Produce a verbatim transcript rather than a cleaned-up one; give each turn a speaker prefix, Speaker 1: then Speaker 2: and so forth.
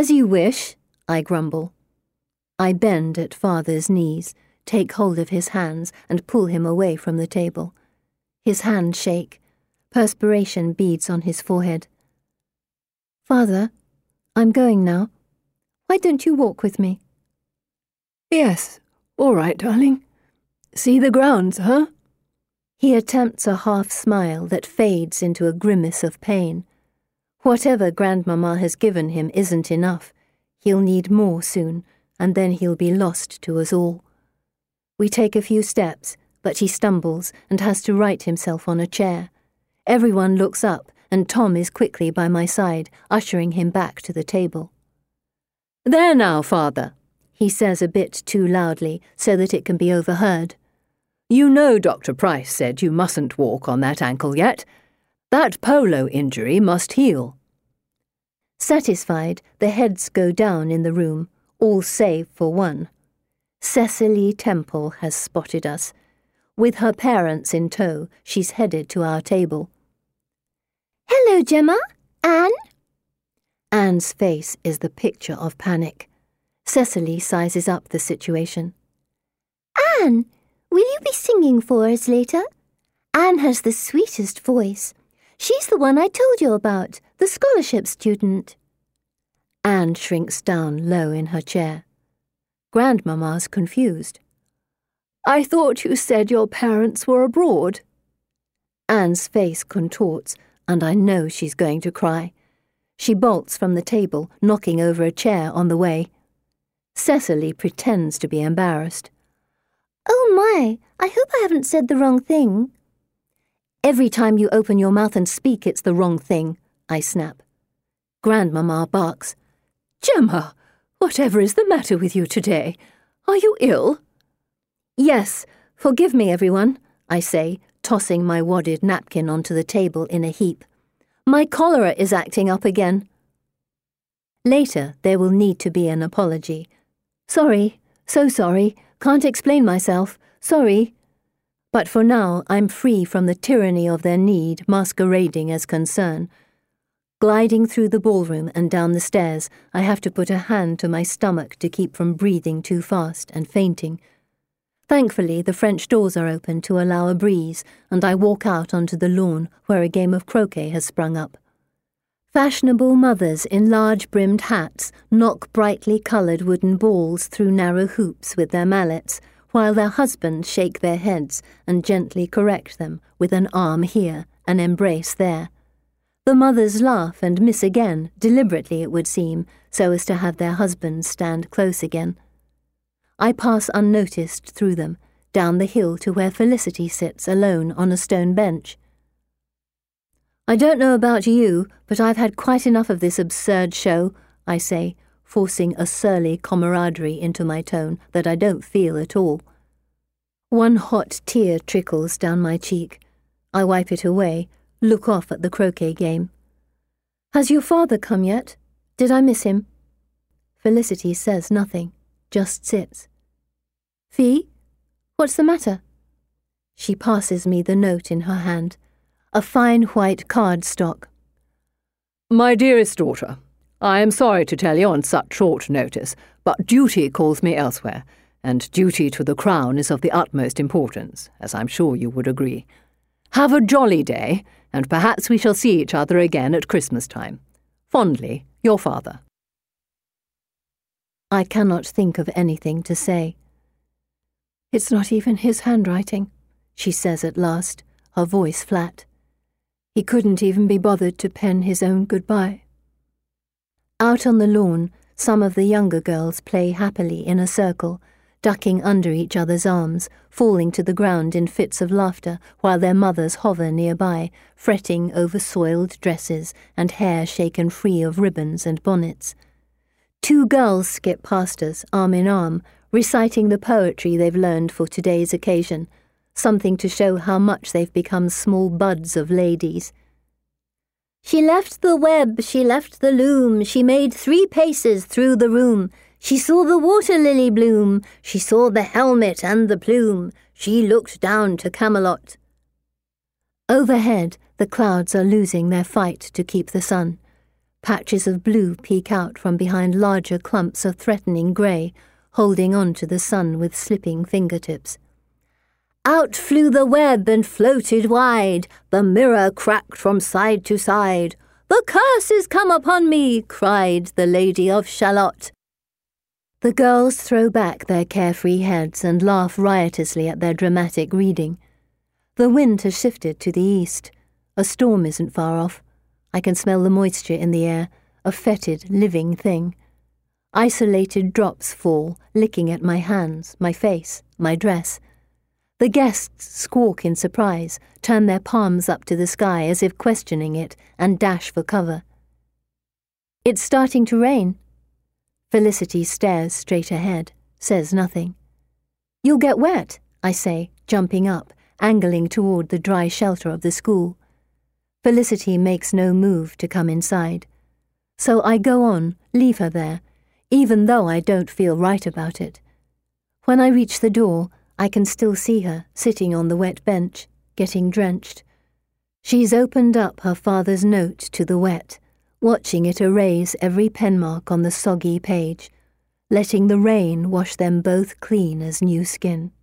Speaker 1: As you wish, I grumble. I bend at father's knees, take hold of his hands and pull him away from the table. His hands shake. Perspiration beads on his forehead. Father, I'm going now. Why don't you walk with me?
Speaker 2: Yes, all right, darling. See the grounds, huh?
Speaker 1: He attempts a half smile that fades into a grimace of pain. Whatever Grandmama has given him isn't enough. He'll need more soon, and then he'll be lost to us all. We take a few steps, but he stumbles and has to right himself on a chair. Everyone looks up, and Tom is quickly by my side, ushering him back to the table.
Speaker 2: There now, father,
Speaker 1: he says a bit too loudly so that it can be overheard.
Speaker 2: You know Doctor Price said you mustn't walk on that ankle yet. That polo injury must heal.
Speaker 1: Satisfied, the heads go down in the room, all save for one. Cecily Temple has spotted us. With her parents in tow, she's headed to our table.
Speaker 3: Hello, Gemma. Anne?
Speaker 1: Anne's face is the picture of panic. Cecily sizes up the situation.
Speaker 3: Anne, will you be singing for us later? Anne has the sweetest voice. She's the one I told you about, the scholarship student.
Speaker 1: Anne shrinks down low in her chair. Grandmama's confused.
Speaker 2: I thought you said your parents were abroad.
Speaker 1: Anne's face contorts, and I know she's going to cry. She bolts from the table, knocking over a chair on the way. Cecily pretends to be embarrassed.
Speaker 3: Oh my, I hope I haven't said the wrong thing.
Speaker 1: Every time you open your mouth and speak, it's the wrong thing, I snap. Grandmama barks.
Speaker 2: Gemma, whatever is the matter with you today? Are you ill?
Speaker 1: Yes, forgive me, everyone, I say, tossing my wadded napkin onto the table in a heap. My cholera is acting up again. Later, there will need to be an apology. Sorry, so sorry, can't explain myself, sorry. But for now, I'm free from the tyranny of their need masquerading as concern. Gliding through the ballroom and down the stairs, I have to put a hand to my stomach to keep from breathing too fast and fainting. Thankfully, the French doors are open to allow a breeze, and I walk out onto the lawn where a game of croquet has sprung up. Fashionable mothers in large-brimmed hats knock brightly coloured wooden balls through narrow hoops with their mallets, while their husbands shake their heads and gently correct them with an arm here, an embrace there. The mothers laugh and miss again, deliberately it would seem, so as to have their husbands stand close again. I pass unnoticed through them, down the hill to where Felicity sits alone on a stone bench. I don't know about you, but I've had quite enough of this absurd show, I say, forcing a surly camaraderie into my tone that I don't feel at all. One hot tear trickles down my cheek. I wipe it away, look off at the croquet game. Has your father come yet? Did I miss him? Felicity says nothing, just sits. Fee? What's the matter? She passes me the note in her hand, a fine white cardstock.
Speaker 2: My dearest daughter, I am sorry to tell you on such short notice, but duty calls me elsewhere, and duty to the Crown is of the utmost importance, as I'm sure you would agree. Have a jolly day, and perhaps we shall see each other again at Christmas time. Fondly, your father.
Speaker 1: I cannot think of anything to say. It's not even his handwriting, she says at last, her voice flat. He couldn't even be bothered to pen his own goodbye. Out on the lawn, some of the younger girls play happily in a circle, ducking under each other's arms, falling to the ground in fits of laughter while their mothers hover nearby, fretting over soiled dresses and hair shaken free of ribbons and bonnets. Two girls skip past us, arm in arm, reciting the poetry they've learned for today's occasion, something to show how much they've become small buds of ladies.
Speaker 3: She left the web, she left the loom, she made three paces through the room. She saw the water lily bloom, she saw the helmet and the plume, she looked down to Camelot.
Speaker 1: Overhead, the clouds are losing their fight to keep the sun. Patches of blue peek out from behind larger clumps of threatening grey, holding on to the sun with slipping fingertips.
Speaker 3: Out flew the web and floated wide, the mirror cracked from side to side. The curse is come upon me, cried the Lady of Shalott.
Speaker 1: The girls throw back their carefree heads and laugh riotously at their dramatic reading. The wind has shifted to the east. A storm isn't far off. I can smell the moisture in the air, a fetid, living thing. Isolated drops fall, licking at my hands, my face, my dress. The guests squawk in surprise, turn their palms up to the sky as if questioning it, and dash for cover. It's starting to rain. Felicity stares straight ahead, says nothing. You'll get wet, I say, jumping up, angling toward the dry shelter of the school. Felicity makes no move to come inside. So I go on, leave her there, even though I don't feel right about it. When I reach the door, I can still see her sitting on the wet bench, getting drenched. She's opened up her father's note to the wet, watching it erase every penmark on the soggy page, letting the rain wash them both clean as new skin.